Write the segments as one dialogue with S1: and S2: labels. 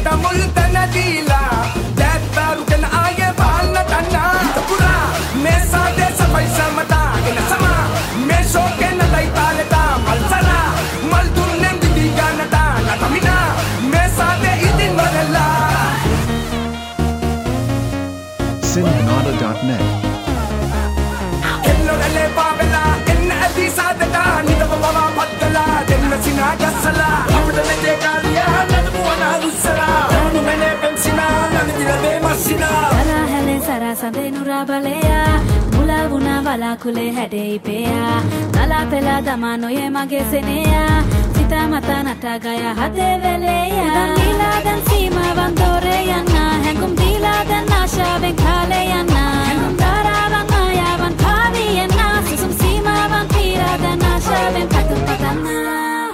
S1: මුල්තන දීලා දැත්තාරුගෙන ආයේ බලන්න තන්නා හිතපුරා මේ සාදේශ පයිසමතාගෙන සමා මේ ශෝකෙන් නැතයි තාලෙතා මල්සලා මල් දුන්නෙන් දිදී ගන්නතා නතමිනා මේ සාදේ ඉදින් වරලා
S2: Cinenada.net
S1: එන්නොරලේ පාවෙලා එන්න ඇති සාදතා නිතම බවා පත්තලා දෙන්න සිනා ගස්සලා අපිට මෙතේ කාරියා නදමුවනා දුස්සලා රාණු මෙනේ පෙම්සිනා නදිරදේ මස්සිනා
S3: සරහලේ සරසඳේ නුරා බලයා මුලා වුණා වලාකුලේ හැඩේ පෙයා නලා පෙලා දමා නොයේ මගේ සෙනෙයා සිතා මතා නටා ගය හදේ වෙලෙයා උදන් දීලා දැන් සීමාවන් දෝරේ යන්නා හැඟුම් දීලා දැන් ආශාවෙන් කාලේ යන්නා හැඟුම් දාරාවන් ආයාවන් පාවී යන්නා සුසුම් සීමාවන් පීරා දැන් ආශාවෙන් පැතුම් පතන්නා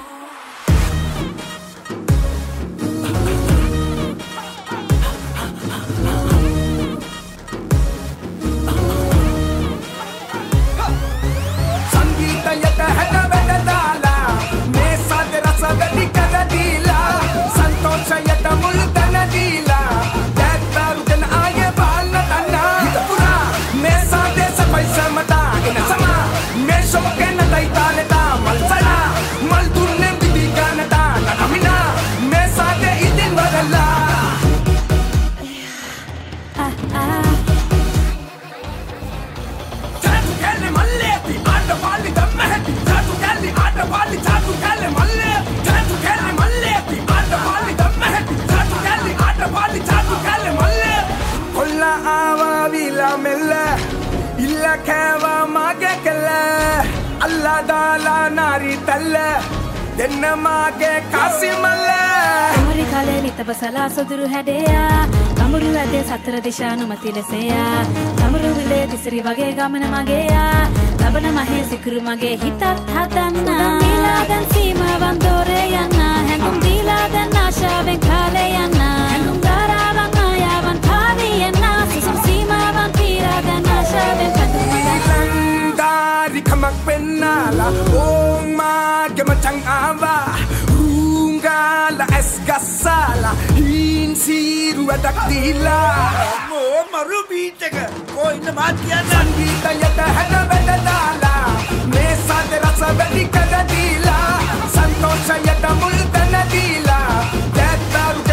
S3: බසලා සොදුරු හැඩයා කමුරු ඇදේ සතර දිශා නුමති ලෙසයා කමුරු විලේ දිසිරි වගේ ගමන මගේයා ලබන මහේ සිකුරු මගේ හිතත් හදන්න උදන් දීලා දැන් සීමාවන් දෝරේ යන්නා හැඟුම් දීලා දැන් ආශාවෙන් කාලේ යන්නා හැඟුම් දාරාවන් ආයාවන් පාවී යන්නා සුසුම් සීමාවන් පීරා දැන් ආශාවෙන් පැතුම් පතන්නා
S1: දාරි කමක් වෙන්නාලා ඕං මාගේ මචං ආවා Gala es gasala insiru adak dila
S4: mo maru beat එක කොයින්ද මාත් කියන්න
S1: සංගීතයට හැඩවැඩදාලා මේ සාද රස වැඩි කර දීලා සන්තෝෂයට මුල්තන දීලා දැත්තාරු